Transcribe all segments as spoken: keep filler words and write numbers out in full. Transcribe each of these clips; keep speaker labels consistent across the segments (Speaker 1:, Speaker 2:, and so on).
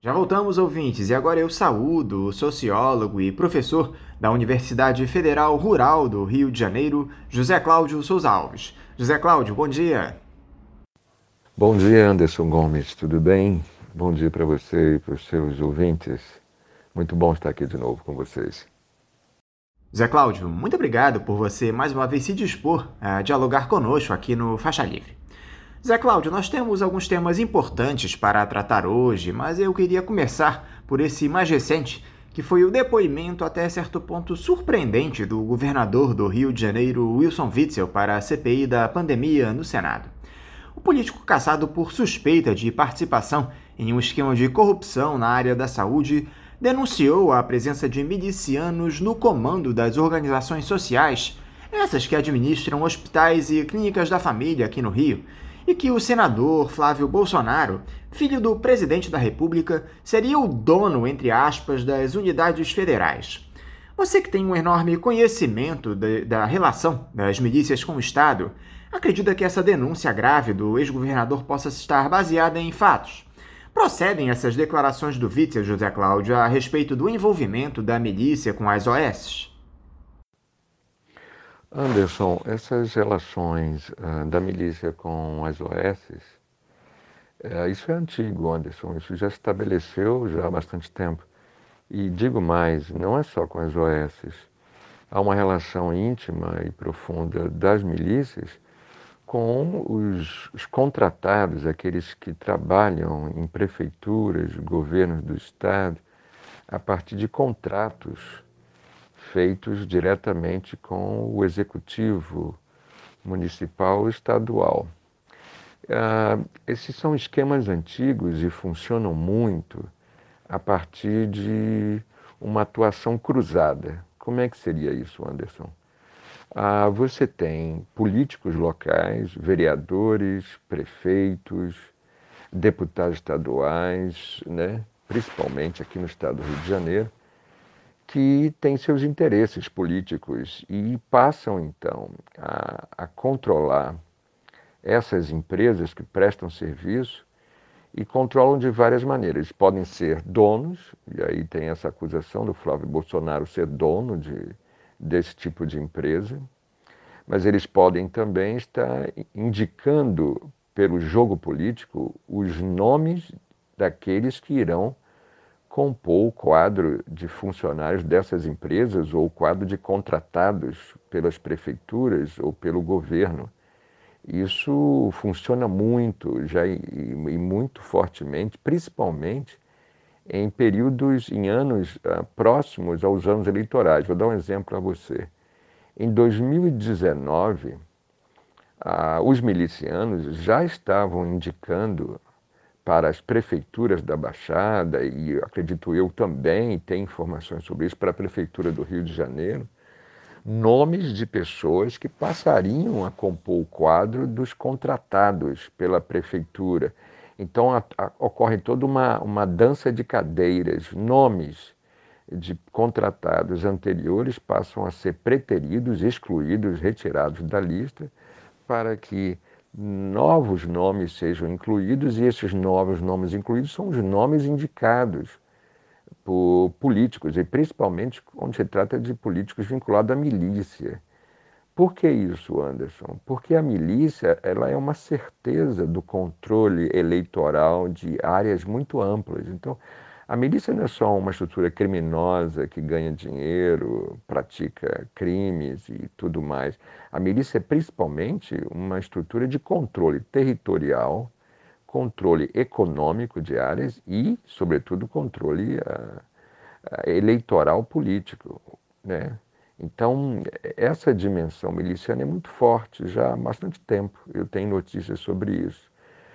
Speaker 1: Já voltamos, ouvintes, e agora eu saúdo o sociólogo e professor da Universidade Federal Rural do Rio de Janeiro, José Cláudio Souza Alves. José Cláudio, bom dia.
Speaker 2: Bom dia, Anderson Gomes, tudo bem? Bom dia para você e para os seus ouvintes. Muito bom estar aqui de novo com vocês.
Speaker 1: José Cláudio, muito obrigado por você mais uma vez se dispor a dialogar conosco aqui no Faixa Livre. Zé Cláudio, nós temos alguns temas importantes para tratar hoje, mas eu queria começar por esse mais recente, que foi o depoimento até certo ponto surpreendente do governador do Rio de Janeiro, Wilson Witzel, para a C P I da pandemia no Senado. O político caçado por suspeita de participação em um esquema de corrupção na área da saúde denunciou a presença de milicianos no comando das organizações sociais, essas que administram hospitais e clínicas da família aqui no Rio, e que o senador Flávio Bolsonaro, filho do presidente da República, seria o dono, entre aspas, das unidades federais. Você que tem um enorme conhecimento de, da relação das milícias com o Estado, acredita que essa denúncia grave do ex-governador possa estar baseada em fatos? Procedem essas declarações do Witzel, José Cláudio, a respeito do envolvimento da milícia com as O S?
Speaker 2: Anderson, essas relações uh, da milícia com as O S, uh, isso é antigo, Anderson, isso já se estabeleceu já há bastante tempo. E digo mais, não é só com as O S. Há uma relação íntima e profunda das milícias com os, os contratados, aqueles que trabalham em prefeituras, governos do Estado, a partir de contratos feitos diretamente com o executivo municipal ou estadual. Ah, esses são esquemas antigos e funcionam muito a partir de uma atuação cruzada. Como é que seria isso, Anderson? Ah, você tem políticos locais, vereadores, prefeitos, deputados estaduais, né? Principalmente aqui no estado do Rio de Janeiro, que têm seus interesses políticos e passam, então, a, a controlar essas empresas que prestam serviço e controlam de várias maneiras. Eles podem ser donos, e aí tem essa acusação do Flávio Bolsonaro ser dono de, desse tipo de empresa, mas eles podem também estar indicando pelo jogo político os nomes daqueles que irão compor o quadro de funcionários dessas empresas ou o quadro de contratados pelas prefeituras ou pelo governo. Isso funciona muito já e, e muito fortemente, principalmente em períodos, em anos uh, próximos aos anos eleitorais. Vou dar um exemplo a você. Em dois mil e dezenove, ah, os milicianos já estavam indicando para as prefeituras da Baixada, e acredito eu também tem informações sobre isso, para a Prefeitura do Rio de Janeiro, nomes de pessoas que passariam a compor o quadro dos contratados pela Prefeitura. Então a, a, ocorre toda uma, uma dança de cadeiras, nomes de contratados anteriores passam a ser preteridos, excluídos, retirados da lista, para que novos nomes sejam incluídos, e esses novos nomes incluídos são os nomes indicados por políticos, e principalmente quando se trata de políticos vinculados à milícia. Por que isso, Anderson? Porque a milícia ela é uma certeza do controle eleitoral de áreas muito amplas. Então, a milícia não é só uma estrutura criminosa que ganha dinheiro, pratica crimes e tudo mais. A milícia é principalmente uma estrutura de controle territorial, controle econômico de áreas e, sobretudo, controle uh, eleitoral político, né? Então, essa dimensão miliciana é muito forte já há bastante tempo. Eu tenho notícias sobre isso.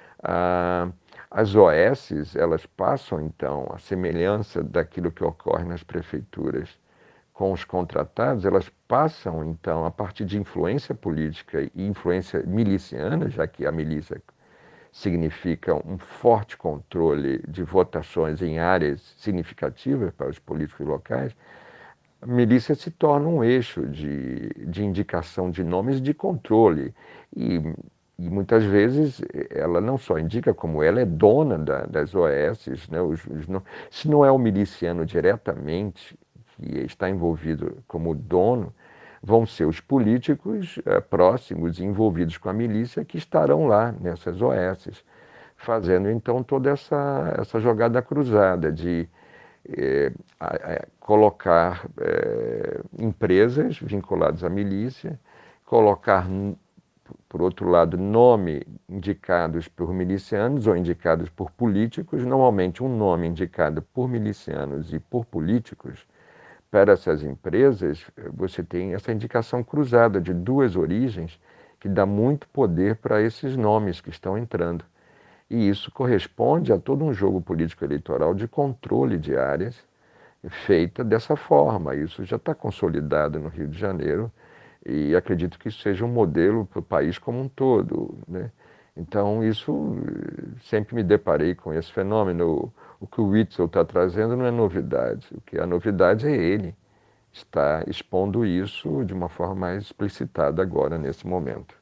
Speaker 2: Ah, as O S, elas passam, então, a semelhança daquilo que ocorre nas prefeituras com os contratados, elas passam, então, a partir de influência política e influência miliciana, já que a milícia significa um forte controle de votações em áreas significativas para os políticos locais, a milícia se torna um eixo de, de indicação de nomes de controle. E e muitas vezes ela não só indica, como ela é dona da, das O S, né? Os, os, não, se não é o miliciano diretamente que está envolvido como dono, vão ser os políticos eh, próximos e envolvidos com a milícia que estarão lá nessas O S, fazendo então toda essa, essa jogada cruzada de eh, a, a, colocar eh, empresas vinculadas à milícia, colocar, por outro lado, nome indicados por milicianos ou indicados por políticos, normalmente um nome indicado por milicianos e por políticos. Para essas empresas, você tem essa indicação cruzada de duas origens que dá muito poder para esses nomes que estão entrando. E isso corresponde a todo um jogo político eleitoral de controle de áreas feita dessa forma. Isso já está consolidado no Rio de Janeiro e acredito que isso seja um modelo para o país como um todo, né? Então, isso, sempre me deparei com esse fenômeno. O que o Witzel está trazendo não é novidade. O que é a novidade é ele estar expondo isso de uma forma mais explicitada agora, nesse momento.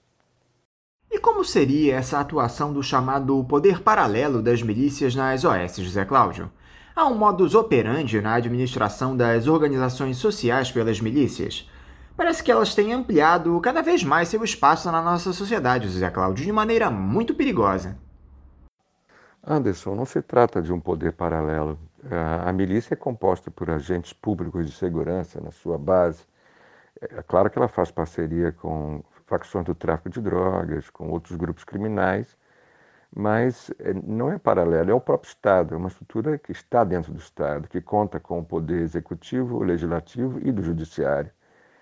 Speaker 1: E como seria essa atuação do chamado poder paralelo das milícias nas O S, José Cláudio? Há um modus operandi na administração das organizações sociais pelas milícias? Parece que elas têm ampliado cada vez mais seu espaço na nossa sociedade, José Cláudio, de maneira muito perigosa.
Speaker 2: Anderson, não se trata de um poder paralelo. A milícia é composta por agentes públicos de segurança na sua base. É claro que ela faz parceria com facções do tráfico de drogas, com outros grupos criminais, mas não é paralelo, é o próprio Estado, é uma estrutura que está dentro do Estado, que conta com o poder executivo, o legislativo e do judiciário.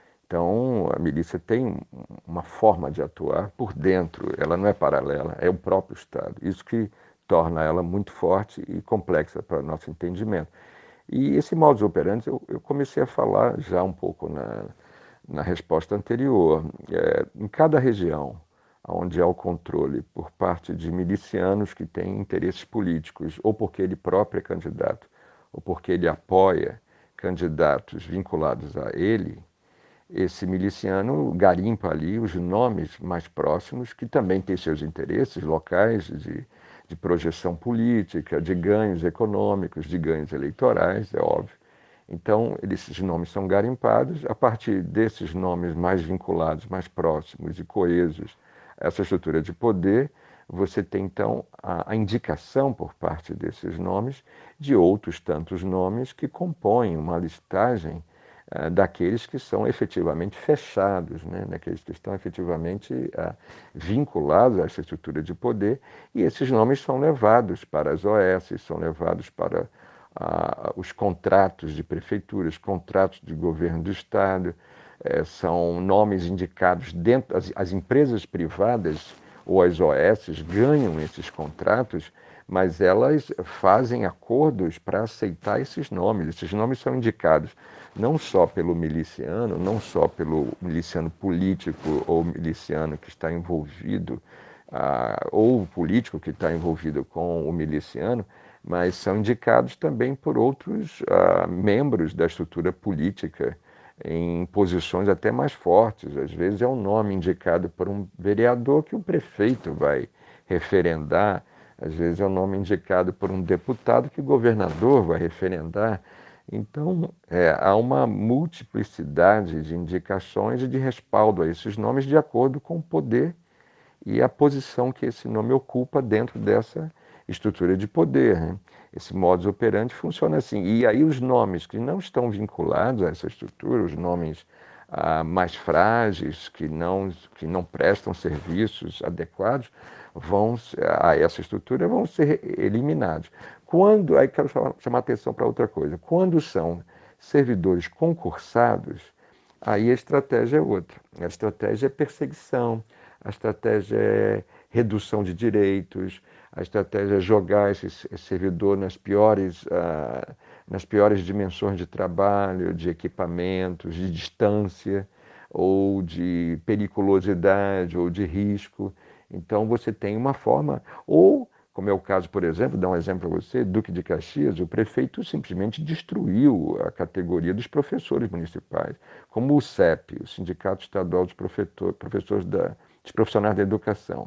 Speaker 2: Então, a milícia tem uma forma de atuar por dentro, ela não é paralela, é o próprio Estado. Isso que torna ela muito forte e complexa para o nosso entendimento. E esse modus operandi eu, eu comecei a falar já um pouco na, na resposta anterior. É, em cada região onde há o controle por parte de milicianos que têm interesses políticos, ou porque ele próprio é candidato, ou porque ele apoia candidatos vinculados a ele, esse miliciano garimpa ali os nomes mais próximos, que também têm seus interesses locais de, de projeção política, de ganhos econômicos, de ganhos eleitorais, é óbvio. Então, esses nomes são garimpados. A partir desses nomes mais vinculados, mais próximos e coesos a essa estrutura de poder, você tem, então, a, a indicação por parte desses nomes de outros tantos nomes que compõem uma listagem uh, daqueles que são efetivamente fechados, né? Daqueles que estão efetivamente uh, vinculados a essa estrutura de poder, e esses nomes são levados para as O S, são levados para Uh, os contratos de prefeituras, contratos de governo do Estado, eh, são nomes indicados dentro, as, as empresas privadas ou as O S ganham esses contratos, mas elas fazem acordos para aceitar esses nomes. Esses nomes são indicados não só pelo miliciano, não só pelo miliciano político ou miliciano que está envolvido, uh, ou o político que está envolvido com o miliciano, mas são indicados também por outros uh, membros da estrutura política em posições até mais fortes. Às vezes é um nome indicado por um vereador que o prefeito vai referendar, às vezes é um nome indicado por um deputado que o governador vai referendar. Então, é, há uma multiplicidade de indicações e de respaldo a esses nomes de acordo com o poder e a posição que esse nome ocupa dentro dessa estrutura de poder, né? Esse modus operandi funciona assim. E aí os nomes que não estão vinculados a essa estrutura, os nomes ah, mais frágeis, que não, que não prestam serviços adequados, vão a essa estrutura vão ser eliminados. Quando, aí quero chamar, chamar atenção para outra coisa, quando são servidores concursados, aí a estratégia é outra. A estratégia é perseguição, a estratégia é redução de direitos, a estratégia é jogar esse, esse servidor nas piores, uh, nas piores dimensões de trabalho, de equipamentos, de distância, ou de periculosidade, ou de risco. Então você tem uma forma, ou, como é o caso, por exemplo, dar um exemplo para você, Duque de Caxias, o prefeito simplesmente destruiu a categoria dos professores municipais, como o S E P, o Sindicato Estadual dos Professores da, dos Profissionais da Educação.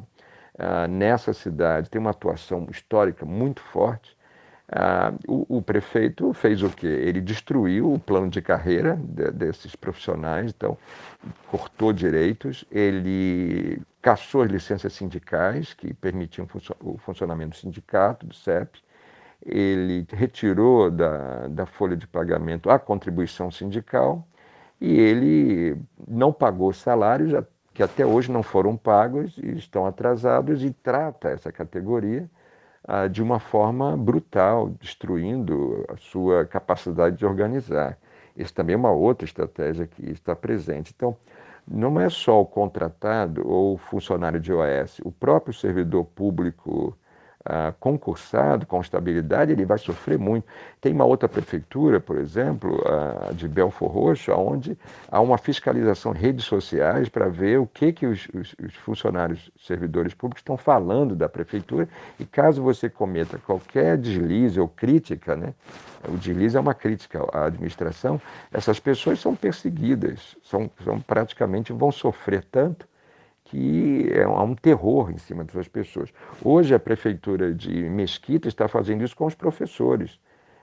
Speaker 2: ah, nessa cidade, tem uma atuação histórica muito forte. Ah, o, o prefeito fez o quê? Ele destruiu o plano de carreira de, desses profissionais, então cortou direitos, ele cassou as licenças sindicais que permitiam funcio- o funcionamento do sindicato, do C E P, ele retirou da, da folha de pagamento a contribuição sindical e ele não pagou salários que até hoje não foram pagos e estão atrasados e trata essa categoria ah, de uma forma brutal, destruindo a sua capacidade de organizar. Isso também é uma outra estratégia que está presente. Então, não é só o contratado ou o funcionário de O S, o próprio servidor público ah, concursado, com estabilidade, ele vai sofrer muito. Tem uma outra prefeitura, por exemplo, a de Belford Roxo, onde há uma fiscalização em redes sociais para ver o que, que os, os, os funcionários, servidores públicos estão falando da prefeitura e caso você cometa qualquer deslize ou crítica, né, o deslize é uma crítica à administração, essas pessoas são perseguidas, são, são praticamente vão sofrer tanto que é um, há um terror em cima dessas pessoas. Hoje a prefeitura de Mesquita está fazendo isso com os professores,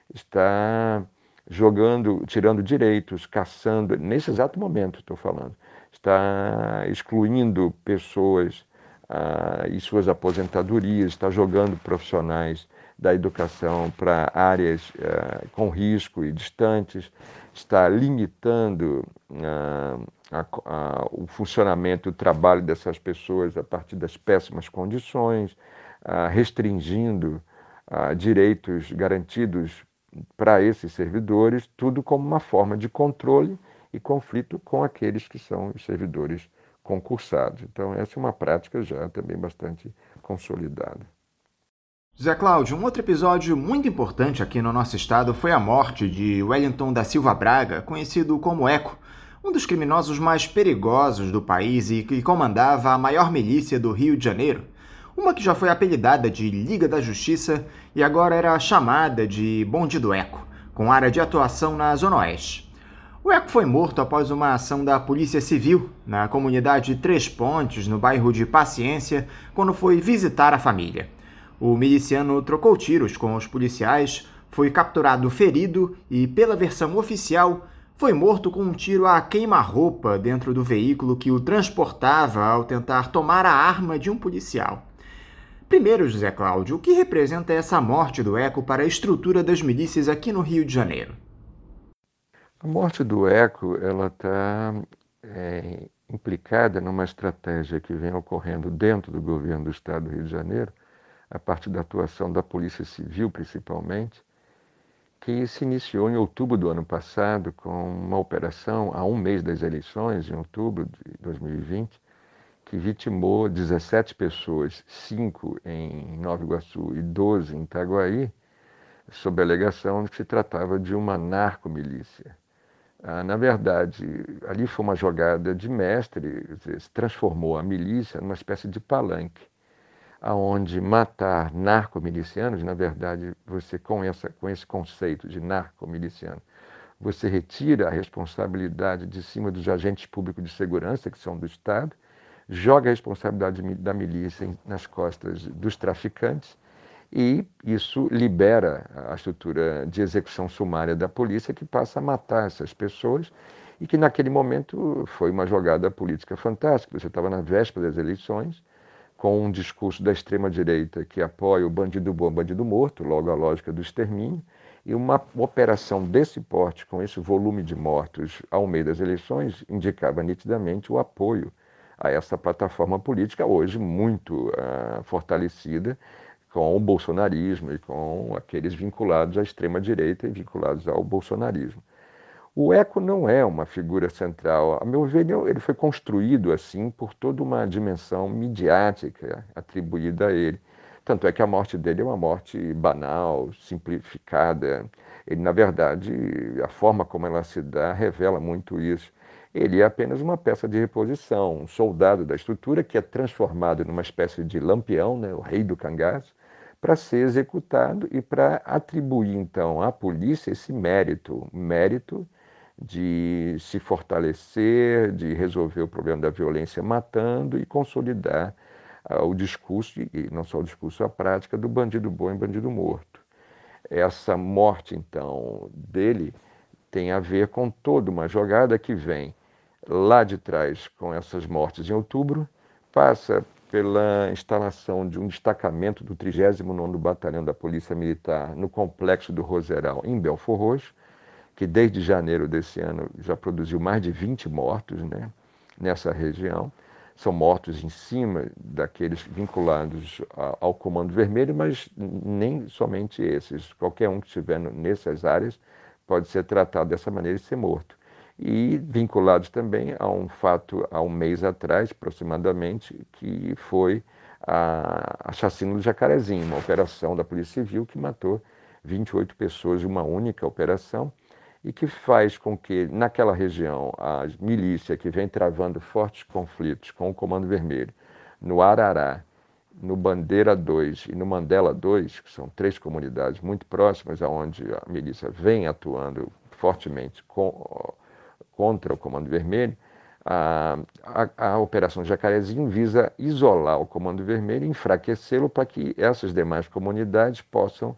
Speaker 2: está jogando, tirando direitos, caçando, nesse exato momento estou falando, está excluindo pessoas ah, e suas aposentadorias, está jogando profissionais da educação para áreas ah, com risco e distantes, está limitando ah, a, a, o funcionamento, o trabalho dessas pessoas a partir das péssimas condições, ah, restringindo ah, direitos garantidos para esses servidores, tudo como uma forma de controle e conflito com aqueles que são os servidores concursados. Então, essa é uma prática já também bastante consolidada.
Speaker 1: Zé Cláudio, um outro episódio muito importante aqui no nosso estado foi a morte de Wellington da Silva Braga, conhecido como Eco, um dos criminosos mais perigosos do país e que comandava a maior milícia do Rio de Janeiro, uma que já foi apelidada de Liga da Justiça e agora era chamada de Bonde do Eco, com área de atuação na Zona Oeste. O Eco foi morto após uma ação da Polícia Civil na comunidade Três Pontes, no bairro de Paciência, quando foi visitar a família. O miliciano trocou tiros com os policiais, foi capturado ferido e, pela versão oficial, foi morto com um tiro a queima-roupa dentro do veículo que o transportava ao tentar tomar a arma de um policial. Primeiro, José Cláudio, o que representa essa morte do Eco para a estrutura das milícias aqui no Rio de Janeiro?
Speaker 2: A morte do Eco ela está é, implicada numa estratégia que vem ocorrendo dentro do governo do Estado do Rio de Janeiro, a partir da atuação da Polícia Civil, principalmente, que se iniciou em outubro do ano passado com uma operação, há um mês das eleições, em outubro de dois mil e vinte, que vitimou dezessete pessoas, cinco em Nova Iguaçu e doze em Itaguaí, sob a alegação de que se tratava de uma narcomilícia. Ah, na verdade, ali foi uma jogada de mestre, se transformou a milícia numa espécie de palanque, aonde matar narcomilicianos, na verdade, você com, essa, com esse conceito de narcomiliciano, você retira a responsabilidade de cima dos agentes públicos de segurança, que são do Estado, joga a responsabilidade da milícia nas costas dos traficantes e isso libera a estrutura de execução sumária da polícia que passa a matar essas pessoas e que naquele momento foi uma jogada política fantástica. Você estava na véspera das eleições, com um discurso da extrema-direita que apoia o bandido bom, bandido morto, logo a lógica do extermínio, e uma operação desse porte, com esse volume de mortos ao meio das eleições, indicava nitidamente o apoio a essa plataforma política, hoje muito uh, fortalecida com o bolsonarismo e com aqueles vinculados à extrema-direita e vinculados ao bolsonarismo. O Eco não é uma figura central. A meu ver, ele foi construído assim por toda uma dimensão midiática atribuída a ele. Tanto é que a morte dele é uma morte banal, simplificada. Ele, na verdade, a forma como ela se dá revela muito isso. Ele é apenas uma peça de reposição, um soldado da estrutura que é transformado numa espécie de lampião, né, o rei do cangaço, para ser executado e para atribuir, então, à polícia esse mérito, mérito de se fortalecer, de resolver o problema da violência matando e consolidar o discurso, e não só o discurso, a prática do bandido bom e bandido morto. Essa morte, então, dele tem a ver com toda uma jogada que vem lá de trás com essas mortes em outubro, passa pela instalação de um destacamento do trigésimo nono Batalhão da Polícia Militar no Complexo do Roseral, em Belford Roxo, que desde janeiro desse ano já produziu mais de vinte mortos, né, nessa região. São mortos em cima daqueles vinculados ao Comando Vermelho, mas nem somente esses. Qualquer um que estiver nessas áreas pode ser tratado dessa maneira e ser morto. E vinculados também a um fato, há um mês atrás, aproximadamente, que foi a, a chacina do Jacarezinho, uma operação da Polícia Civil que matou vinte e oito pessoas em uma única operação, e que faz com que, naquela região, a milícia que vem travando fortes conflitos com o Comando Vermelho, no Arará, no Bandeira dois e no Mandela dois, que são três comunidades muito próximas, onde a milícia vem atuando fortemente com, contra o Comando Vermelho, a, a, a Operação Jacarezinho visa isolar o Comando Vermelho e enfraquecê-lo para que essas demais comunidades possam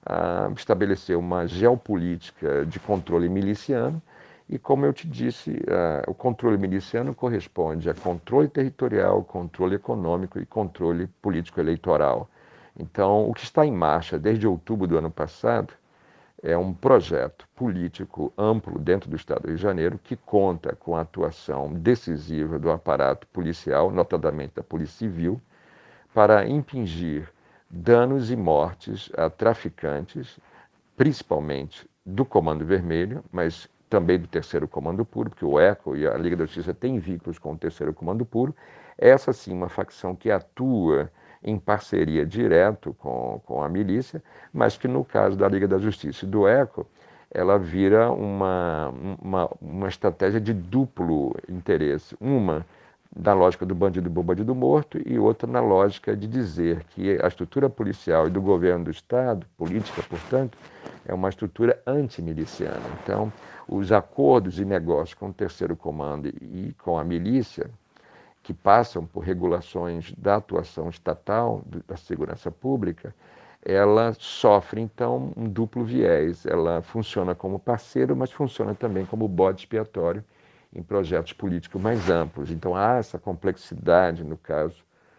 Speaker 2: a estabelecer uma geopolítica de controle miliciano e, como eu te disse, uh, o controle miliciano corresponde a controle territorial, controle econômico e controle político-eleitoral. Então, o que está em marcha desde outubro do ano passado é um projeto político amplo dentro do Estado do Rio de Janeiro que conta com a atuação decisiva do aparato policial, notadamente da Polícia Civil, para impingir danos e mortes a traficantes, principalmente do Comando Vermelho, mas também do Terceiro Comando Puro, porque o ECO e a Liga da Justiça têm vínculos com o Terceiro Comando Puro. Essa sim, uma facção que atua em parceria direto com, com a milícia, mas que no caso da Liga da Justiça e do ECO, ela vira uma, uma, uma estratégia de duplo interesse. Uma na lógica do bandido bom, bandido morto, e outra na lógica de dizer que a estrutura policial e do governo do Estado, política, portanto, é uma estrutura antimiliciana. Então, os acordos e negócios com o Terceiro Comando e com a milícia, que passam por regulações da atuação estatal, da segurança pública, ela sofre, então, um duplo viés. Ela funciona como parceiro, mas funciona também como bode expiatório em projetos políticos mais amplos. Então, há essa complexidade no caso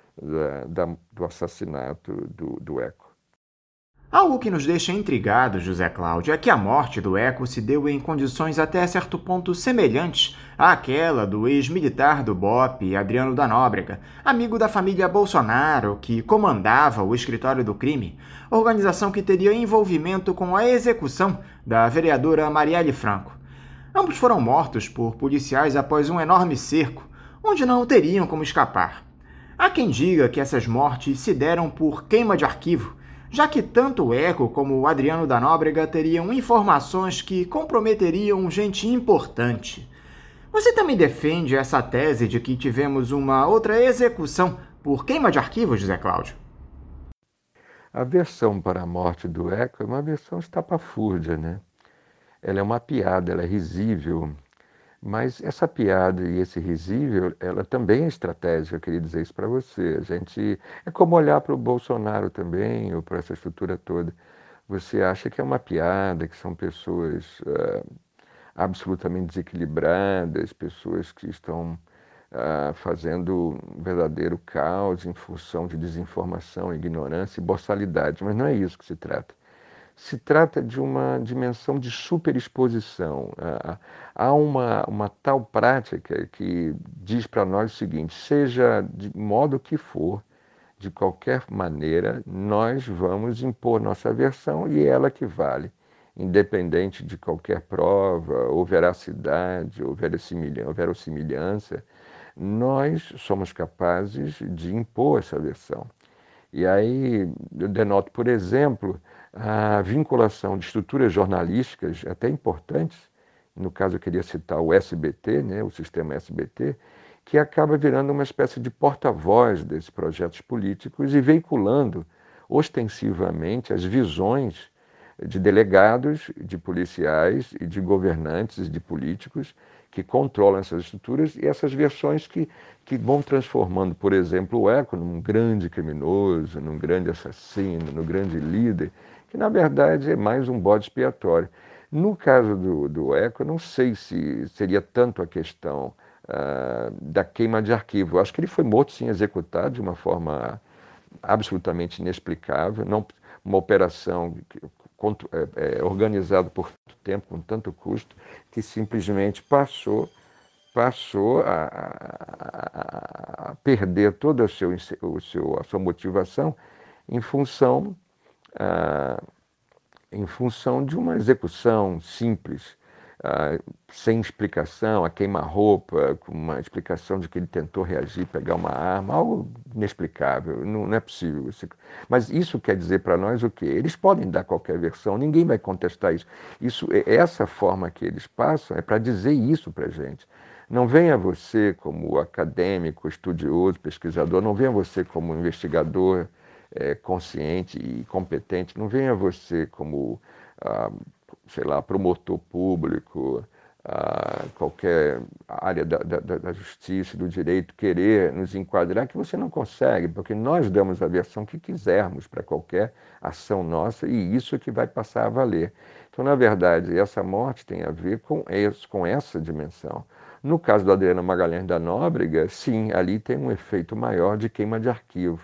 Speaker 2: da, da, do assassinato do, do ECO.
Speaker 1: Algo que nos deixa intrigados, José Cláudio, é que a morte do ECO se deu em condições até certo ponto semelhantes àquela do ex-militar do B O P, Adriano da Nóbrega, amigo da família Bolsonaro, que comandava o Escritório do Crime, organização que teria envolvimento com a execução da vereadora Marielle Franco. Ambos foram mortos por policiais após um enorme cerco, onde não teriam como escapar. Há quem diga que essas mortes se deram por queima de arquivo, já que tanto o ECO como o Adriano da Nóbrega teriam informações que comprometeriam gente importante. Você também defende essa tese de que tivemos uma outra execução por queima de arquivo, José Cláudio?
Speaker 2: A versão para a morte do ECO é uma versão estapafúrdia, né? Ela é uma piada, ela é risível, mas essa piada e esse risível, ela também é estratégica, eu queria dizer isso para você. A gente, é como olhar para o Bolsonaro também, ou para essa estrutura toda. Você acha que é uma piada, que são pessoas uh, absolutamente desequilibradas, pessoas que estão uh, fazendo um verdadeiro caos em função de desinformação, ignorância e boçalidade, mas não é isso que se trata. Se trata de uma dimensão de superexposição. Há uma, uma tal prática que diz para nós o seguinte: seja de modo que for, de qualquer maneira, nós vamos impor nossa versão e é ela que vale, independente de qualquer prova, ou veracidade, ou verossimilhança, nós somos capazes de impor essa versão. E aí eu denoto, por exemplo, a vinculação de estruturas jornalísticas até importantes, no caso eu queria citar o S B T, né, o sistema S B T, que acaba virando uma espécie de porta-voz desses projetos políticos e veiculando ostensivamente as visões de delegados, de policiais e de governantes e de políticos que controlam essas estruturas e essas versões que, que vão transformando, por exemplo, o Eco num grande criminoso, num grande assassino, num grande líder, que na verdade é mais um bode expiatório. No caso do, do Eco, eu não sei se seria tanto a questão uh, da queima de arquivo. Eu acho que ele foi morto, sim, executado de uma forma absolutamente inexplicável, não, uma operação que, é, é, organizada por tanto tempo, com tanto custo, que simplesmente passou, passou a, a, a perder toda o seu, o seu, a sua motivação em função, ah, em função de uma execução simples, ah, sem explicação, a queima-roupa, com uma explicação de que ele tentou reagir, pegar uma arma, algo inexplicável, não, não é possível. Mas isso quer dizer para nós o quê? Eles podem dar qualquer versão, ninguém vai contestar isso. isso essa forma que eles passam é para dizer isso para a gente. Não venha você como acadêmico, estudioso, pesquisador, não venha você como investigador é, consciente e competente, não venha você como ah, sei lá, promotor público, a qualquer área da, da, da justiça, do direito, querer nos enquadrar, que você não consegue, porque nós damos a versão que quisermos para qualquer ação nossa e isso é que vai passar a valer. Então, na verdade, essa morte tem a ver com, esse, com essa dimensão. No caso do Adriano Magalhães da Nóbrega, sim, ali tem um efeito maior de queima de arquivo.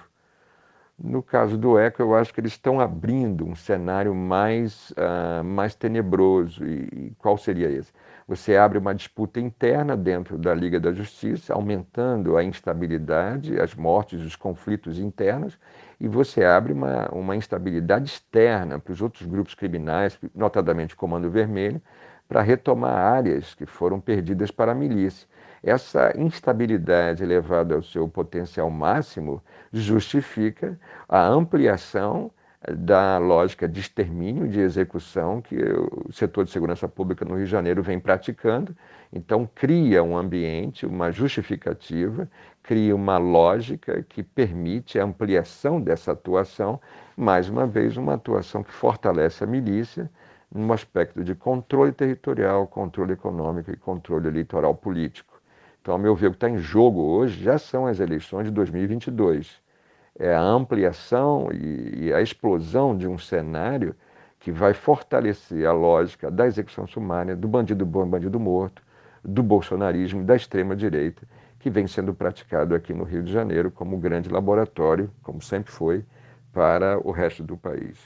Speaker 2: No caso do Eco, eu acho que eles estão abrindo um cenário mais, uh, mais tenebroso. E, e qual seria esse? Você abre uma disputa interna dentro da Liga da Justiça, aumentando a instabilidade, as mortes, os conflitos internos, e você abre uma, uma instabilidade externa para os outros grupos criminais, notadamente o Comando Vermelho, para retomar áreas que foram perdidas para a milícia. Essa instabilidade elevada ao seu potencial máximo justifica a ampliação da lógica de extermínio, de execução que o setor de segurança pública no Rio de Janeiro vem praticando. Então, cria um ambiente, uma justificativa, cria uma lógica que permite a ampliação dessa atuação, mais uma vez, uma atuação que fortalece a milícia no aspecto de controle territorial, controle econômico e controle eleitoral político. Então, ao meu ver, o que está em jogo hoje já são as eleições de dois mil e vinte e dois. É a ampliação e, e a explosão de um cenário que vai fortalecer a lógica da execução sumária, do bandido bom e bandido morto, do bolsonarismo e da extrema-direita, que vem sendo praticado aqui no Rio de Janeiro como grande laboratório, como sempre foi, para o resto do país.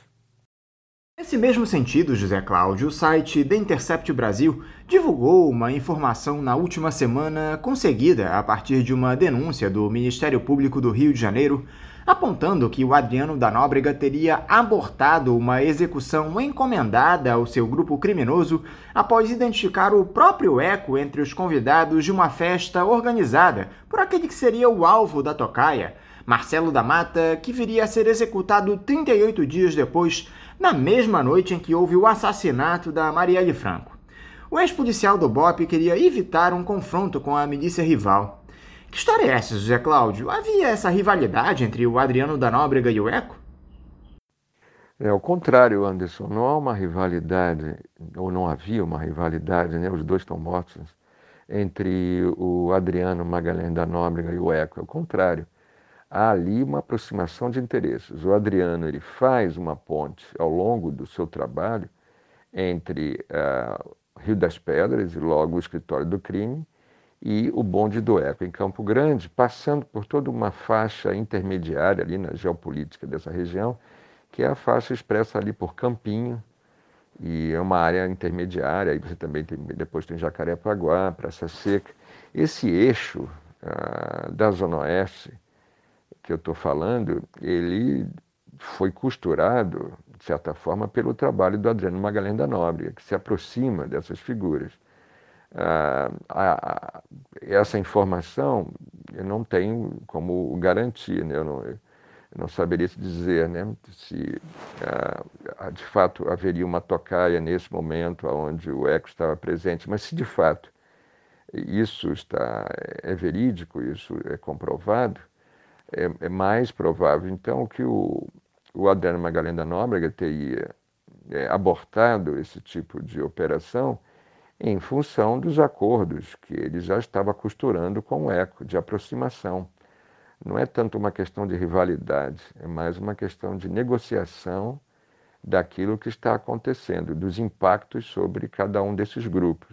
Speaker 1: Nesse mesmo sentido, José Cláudio, o site The Intercept Brasil divulgou uma informação na última semana conseguida a partir de uma denúncia do Ministério Público do Rio de Janeiro, apontando que o Adriano da Nóbrega teria abortado uma execução encomendada ao seu grupo criminoso após identificar o próprio Eco entre os convidados de uma festa organizada por aquele que seria o alvo da tocaia, Marcelo da Mata, que viria a ser executado trinta e oito dias depois, na mesma noite em que houve o assassinato da Marielle Franco. O ex-policial do B O P queria evitar um confronto com a milícia rival. Que história é essa, José Cláudio? Havia essa rivalidade entre o Adriano da Nóbrega e o Eco?
Speaker 2: É ao contrário, Anderson. Não há uma rivalidade, ou não havia uma rivalidade, né? Os dois estão mortos, entre o Adriano Magalhães da Nóbrega e o Eco. É o contrário. Há ali uma aproximação de interesses. O Adriano ele faz uma ponte ao longo do seu trabalho entre uh, Rio das Pedras e logo o escritório do crime e o bonde do Eco em Campo Grande, passando por toda uma faixa intermediária ali na geopolítica dessa região, que é a faixa expressa ali por Campinho, e é uma área intermediária, aí você também tem, depois tem Jacarepaguá, Praça Seca. Esse eixo uh, da Zona Oeste que eu estou falando, ele foi costurado, de certa forma, pelo trabalho do Adriano Magalhães da Nóbrega, que se aproxima dessas figuras. Ah, a, a, essa informação eu não tenho como garantir, né? eu, não, eu não saberia te dizer, né? se ah, de fato haveria uma tocaia nesse momento onde o Eco estava presente, mas se de fato isso está, é verídico, isso é comprovado, É, é mais provável, então, que o, o Adriano Magalhães da Nóbrega teria é, abortado esse tipo de operação em função dos acordos que ele já estava costurando com o ECO, de aproximação. Não é tanto uma questão de rivalidade, é mais uma questão de negociação daquilo que está acontecendo, dos impactos sobre cada um desses grupos.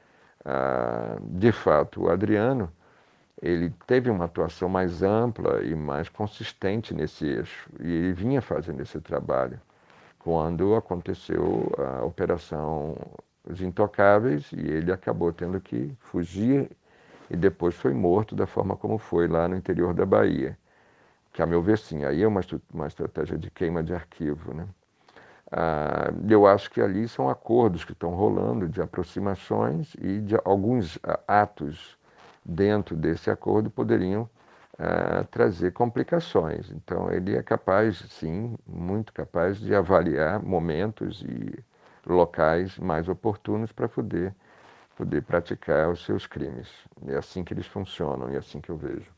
Speaker 2: Ah, de fato, o Adriano ele teve uma atuação mais ampla e mais consistente nesse eixo, e ele vinha fazendo esse trabalho quando aconteceu a Operação Os Intocáveis, e ele acabou tendo que fugir e depois foi morto da forma como foi lá no interior da Bahia, que a meu ver sim, aí é uma, uma estratégia de queima de arquivo, né? Ah, eu acho que ali são acordos que estão rolando de aproximações e de alguns ah, atos dentro desse acordo poderiam ah, trazer complicações. Então ele é capaz, sim, muito capaz de avaliar momentos e locais mais oportunos para poder, poder praticar os seus crimes. É assim que eles funcionam e é assim que eu vejo.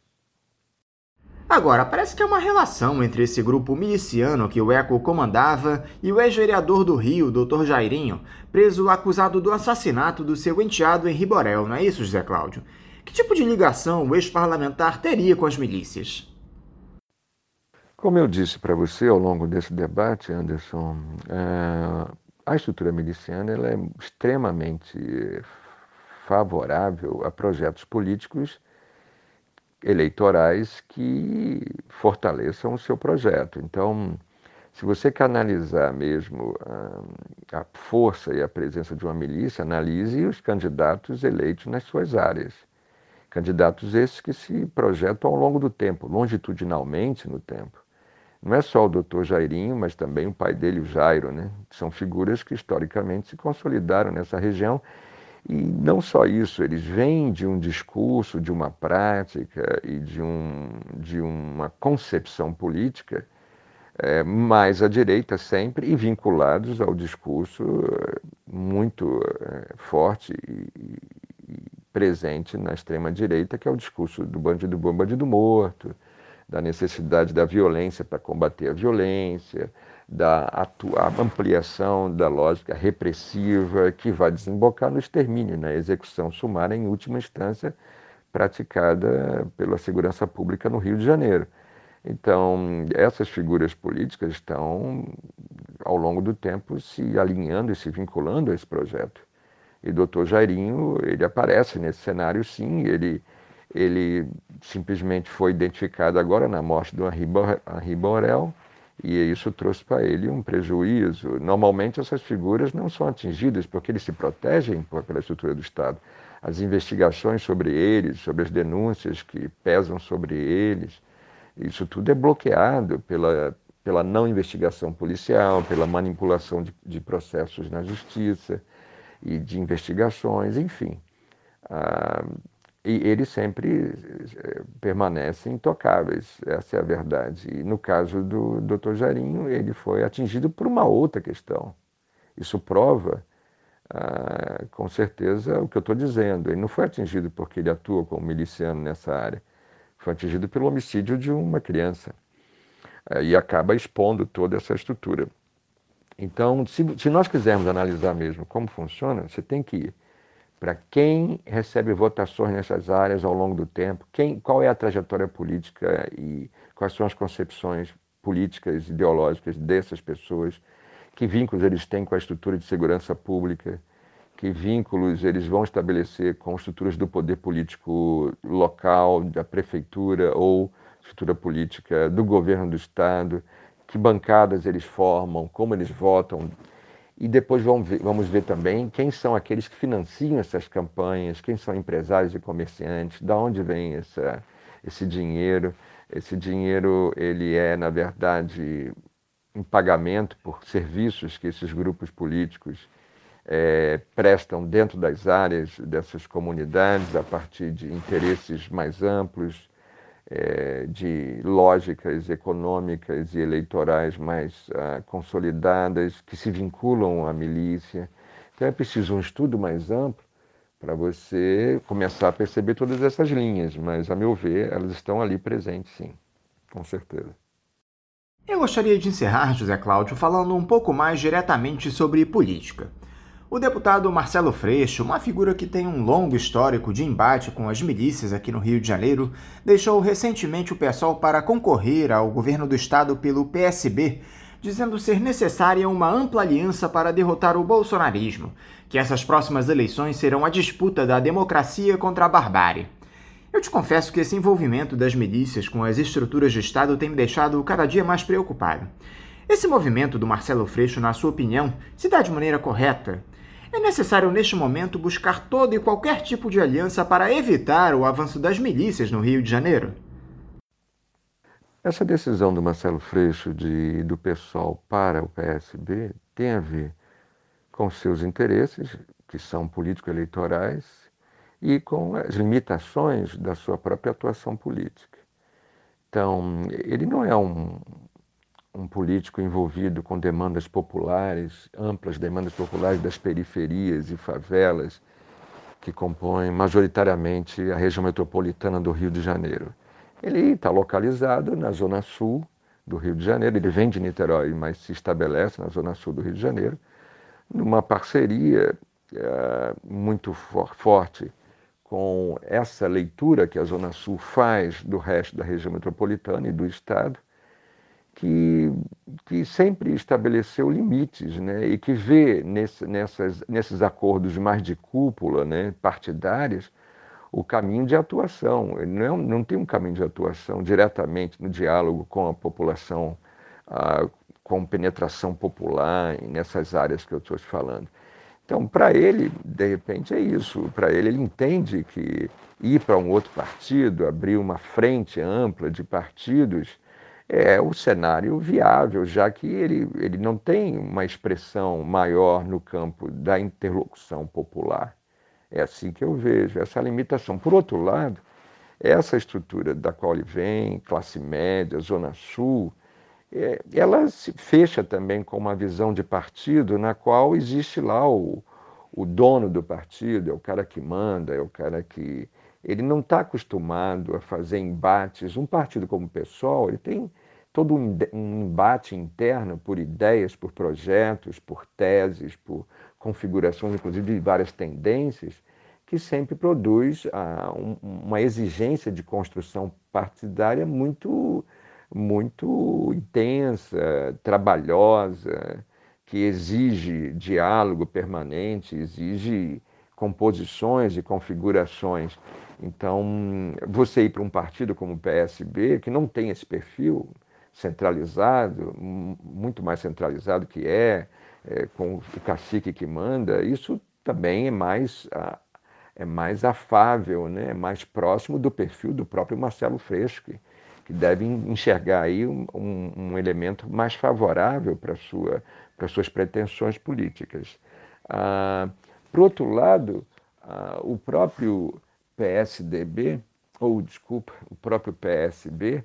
Speaker 1: Agora, parece que há uma relação entre esse grupo miliciano que o ECO comandava e o ex-vereador do Rio, doutor Jairinho, preso acusado do assassinato do seu enteado Henri Borel, não é isso, José Cláudio? Que tipo de ligação o ex-parlamentar teria com as milícias?
Speaker 2: Como eu disse para você ao longo desse debate, Anderson, eh, a estrutura miliciana ela é extremamente favorável a projetos políticos eleitorais que fortaleçam o seu projeto. Então, se você quer analisar mesmo a, a força e a presença de uma milícia, analise os candidatos eleitos nas suas áreas. Candidatos esses que se projetam ao longo do tempo, longitudinalmente no tempo. Não é só o doutor Jairinho, mas também o pai dele, o Jairo, né? São figuras que historicamente se consolidaram nessa região. E não só isso, eles vêm de um discurso, de uma prática e de, um, de uma concepção política é, mais à direita sempre e vinculados ao discurso é, muito é, forte e, e presente na extrema-direita, que é o discurso do bandido bom, bandido morto, da necessidade da violência para combater a violência, da ampliação da lógica repressiva que vai desembocar no extermínio, na execução sumária, em última instância, praticada pela segurança pública no Rio de Janeiro. Então, essas figuras políticas estão, ao longo do tempo, se alinhando e se vinculando a esse projeto. E o doutor Jairinho, ele aparece nesse cenário, sim, ele, ele simplesmente foi identificado agora na morte do Henri Borel, e isso trouxe para ele um prejuízo. Normalmente essas figuras não são atingidas porque eles se protegem pela estrutura do Estado. As investigações sobre eles, sobre as denúncias que pesam sobre eles, isso tudo é bloqueado pela, pela não investigação policial, pela manipulação de, de processos na justiça e de investigações, enfim. Ah, e eles sempre permanecem intocáveis, essa é a verdade. E no caso do doutor Jairinho, ele foi atingido por uma outra questão. Isso prova, ah, com certeza, o que eu estou dizendo. Ele não foi atingido porque ele atua como miliciano nessa área. Foi atingido pelo homicídio de uma criança. Ah, e acaba expondo toda essa estrutura. Então, se, se nós quisermos analisar mesmo como funciona, você tem que ir para quem recebe votações nessas áreas ao longo do tempo, quem, qual é a trajetória política e quais são as concepções políticas, ideológicas dessas pessoas, que vínculos eles têm com a estrutura de segurança pública, que vínculos eles vão estabelecer com estruturas do poder político local, da prefeitura ou estrutura política do governo do estado, que bancadas eles formam, como eles votam. E depois vamos ver, vamos ver também quem são aqueles que financiam essas campanhas, quem são empresários e comerciantes, de onde vem essa, esse dinheiro. Esse dinheiro ele é, na verdade, um pagamento por serviços que esses grupos políticos é, prestam dentro das áreas dessas comunidades, a partir de interesses mais amplos, é, de lógicas econômicas e eleitorais mais ah, consolidadas, que se vinculam à milícia. Então é preciso um estudo mais amplo para você começar a perceber todas essas linhas, mas, a meu ver, elas estão ali presentes, sim, com certeza.
Speaker 1: Eu gostaria de encerrar, José Cláudio, falando um pouco mais diretamente sobre política. O deputado Marcelo Freixo, uma figura que tem um longo histórico de embate com as milícias aqui no Rio de Janeiro, deixou recentemente o PSOL para concorrer ao governo do estado pelo P S B, dizendo ser necessária uma ampla aliança para derrotar o bolsonarismo, que essas próximas eleições serão a disputa da democracia contra a barbárie. Eu te confesso que esse envolvimento das milícias com as estruturas de Estado tem me deixado cada dia mais preocupado. Esse movimento do Marcelo Freixo, na sua opinião, se dá de maneira correta? É necessário, neste momento, buscar todo e qualquer tipo de aliança para evitar o avanço das milícias no Rio de Janeiro?
Speaker 2: Essa decisão do Marcelo Freixo de ir do PSOL para o P S B tem a ver com seus interesses, que são político-eleitorais, e com as limitações da sua própria atuação política. Então, ele não é um, um político envolvido com demandas populares, amplas demandas populares das periferias e favelas que compõem majoritariamente a região metropolitana do Rio de Janeiro. Ele está localizado na zona sul do Rio de Janeiro, ele vem de Niterói, mas se estabelece na zona sul do Rio de Janeiro, numa parceria é, muito for- forte com essa leitura que a Zona Sul faz do resto da região metropolitana e do Estado, que, que sempre estabeleceu limites, né, e que vê nesse, nessas, nesses acordos mais de cúpula, né, partidários, o caminho de atuação. Ele não, é, um- não tem um caminho de atuação diretamente no diálogo com a população, ah, com penetração popular nessas áreas que eu estou te falando. Então, para ele, de repente, é isso. Para ele, ele entende que ir para um outro partido, abrir uma frente ampla de partidos, é o cenário viável, já que ele, ele não tem uma expressão maior no campo da interlocução popular. É assim que eu vejo, essa limitação. Por outro lado, essa estrutura da qual ele vem, classe média, Zona Sul, é, ela se fecha também com uma visão de partido na qual existe lá o, o dono do partido, é o cara que manda, é o cara que... Ele não está acostumado a fazer embates. Um partido como o PSOL, ele tem todo um, um embate interno por ideias, por projetos, por teses, por configurações, inclusive de várias tendências, que sempre produz ah, um, uma exigência de construção partidária muito muito intensa, trabalhosa, que exige diálogo permanente, exige composições e configurações. Então, você ir para um partido como o P S B, que não tem esse perfil centralizado, muito mais centralizado que é, é com o cacique que manda, isso também é mais, é mais afável, né? É mais próximo do perfil do próprio Marcelo Freixo, que, que deve enxergar aí um, um, um elemento mais favorável para sua, para suas pretensões políticas. Ah, por outro lado, ah, o próprio P S D B, ou desculpa, o próprio P S B,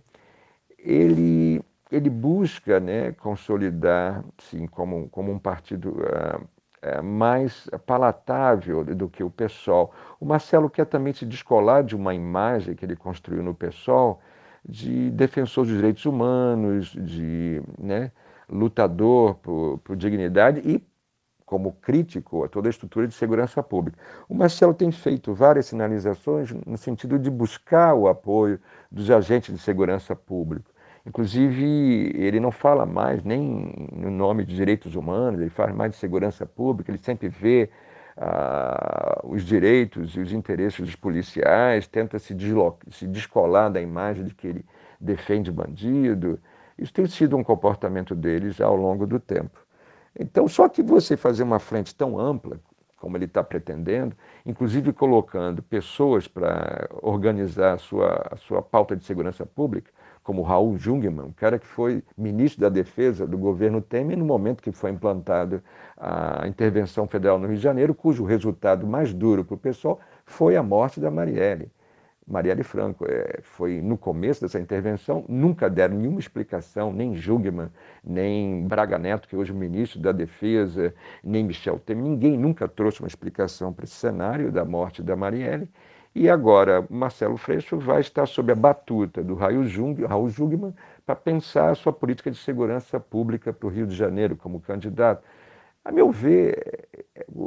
Speaker 2: ele, ele busca, né, consolidar, sim, como, como um partido ah, é, mais palatável do que o PSOL. O Marcelo quer também se descolar de uma imagem que ele construiu no PSOL de defensor dos direitos humanos, de, né, lutador por, por dignidade e como crítico a toda a estrutura de segurança pública. O Marcelo tem feito várias sinalizações no sentido de buscar o apoio dos agentes de segurança pública. Inclusive, ele não fala mais nem no nome de direitos humanos, ele fala mais de segurança pública, ele sempre vê ah, os direitos e os interesses dos policiais, tenta se, se descolar da imagem de que ele defende bandido. Isso tem sido um comportamento dele já ao longo do tempo. Então, só que você fazer uma frente tão ampla, como ele está pretendendo, inclusive colocando pessoas para organizar a sua, a sua pauta de segurança pública, como Raul Jungmann, um cara que foi ministro da Defesa do governo Temer no momento que foi implantada a intervenção federal no Rio de Janeiro, cujo resultado mais duro para o pessoal foi a morte da Marielle. Marielle Franco, é, foi no começo dessa intervenção, nunca deram nenhuma explicação, nem Jungmann, nem Braga Neto, que é hoje é o ministro da Defesa, nem Michel Temer, ninguém nunca trouxe uma explicação para esse cenário da morte da Marielle. E agora Marcelo Freixo vai estar sob a batuta do Raul Jung, Raul Jungmann para pensar a sua política de segurança pública para o Rio de Janeiro como candidato. A meu ver,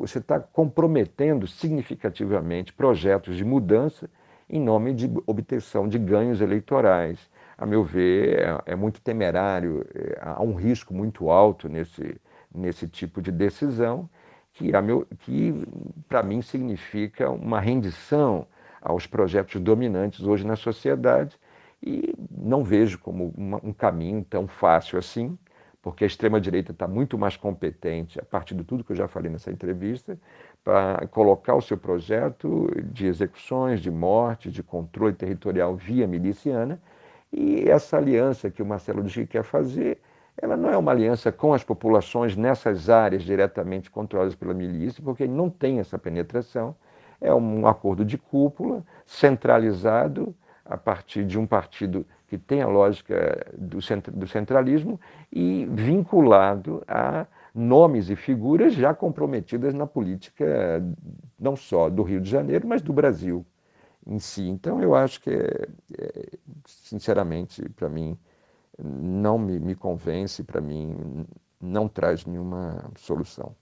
Speaker 2: você está comprometendo significativamente projetos de mudança em nome de obtenção de ganhos eleitorais. A meu ver, é, é muito temerário, é, há um risco muito alto nesse, nesse tipo de decisão, que, a meu, que para mim significa uma rendição aos projetos dominantes hoje na sociedade, e não vejo como uma, um caminho tão fácil assim, porque a extrema-direita está muito mais competente, a partir de tudo que eu já falei nessa entrevista, para colocar o seu projeto de execuções, de morte, de controle territorial via miliciana, e essa aliança que o Marcelo Dias quer fazer, ela não é uma aliança com as populações nessas áreas diretamente controladas pela milícia, porque ele não tem essa penetração, é um acordo de cúpula, centralizado, a partir de um partido que tem a lógica do centralismo e vinculado a nomes e figuras já comprometidas na política não só do Rio de Janeiro, mas do Brasil em si. Então eu acho que, é, é, sinceramente, para mim, não me, me convence, para mim não traz nenhuma solução.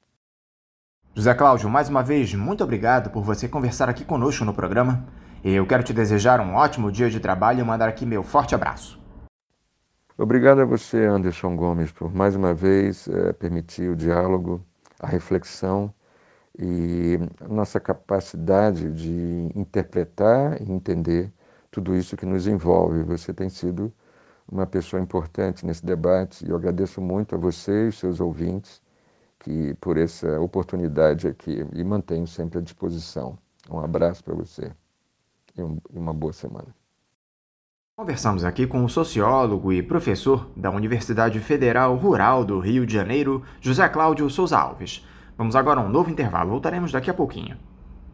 Speaker 1: José Cláudio, mais uma vez, muito obrigado por você conversar aqui conosco no programa. Eu quero te desejar um ótimo dia de trabalho e mandar aqui meu forte abraço.
Speaker 2: Obrigado a você, Anderson Gomes, por mais uma vez é, permitir o diálogo, a reflexão e a nossa capacidade de interpretar e entender tudo isso que nos envolve. Você tem sido uma pessoa importante nesse debate e eu agradeço muito a você e os seus ouvintes que, por essa oportunidade aqui, e mantenho sempre à disposição. Um abraço para você e um, uma boa semana.
Speaker 1: Conversamos aqui com o sociólogo e professor da Universidade Federal Rural do Rio de Janeiro, José Cláudio Souza Alves. Vamos agora a um novo intervalo, voltaremos daqui a pouquinho.